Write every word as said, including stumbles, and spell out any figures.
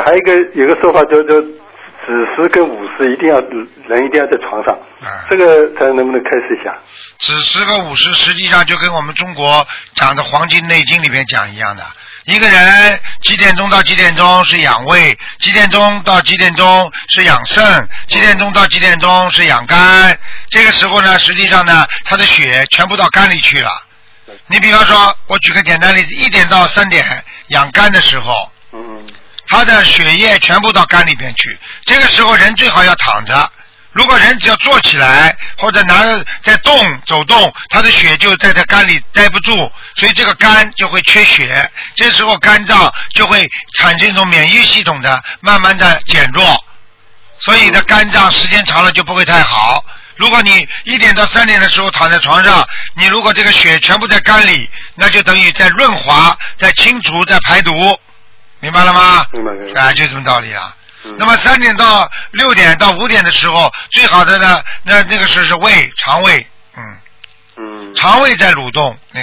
还有一个有个说法叫叫子时跟午时一定要人一定要在床上，嗯、这个他能不能开示一下？ 子时和午时实际上就跟我们中国讲的《黄帝内经》里面讲一样的。一个人几点钟到几点钟是养胃，几点钟到几点钟是养肾，几点钟到几点钟是养肝。这个时候呢，实际上呢，他的血全部到肝里去了。你比方说，我举个简单例子，一点到三点养肝的时候，他的血液全部到肝里边去。这个时候人最好要躺着。如果人只要坐起来或者拿着在动走动，他的血就在这肝里待不住，所以这个肝就会缺血，这时候肝脏就会产生一种免疫系统的慢慢的减弱，所以的肝脏时间长了就不会太好。如果你一点到三点的时候躺在床上，你如果这个血全部在肝里，那就等于在润滑、在清除、在排毒，明白了吗？ 明白明白。 啊，就这么道理啊。那么三点到六点到五点的时候，最好的呢，那那个是是胃肠胃，嗯，嗯，肠胃在蠕动。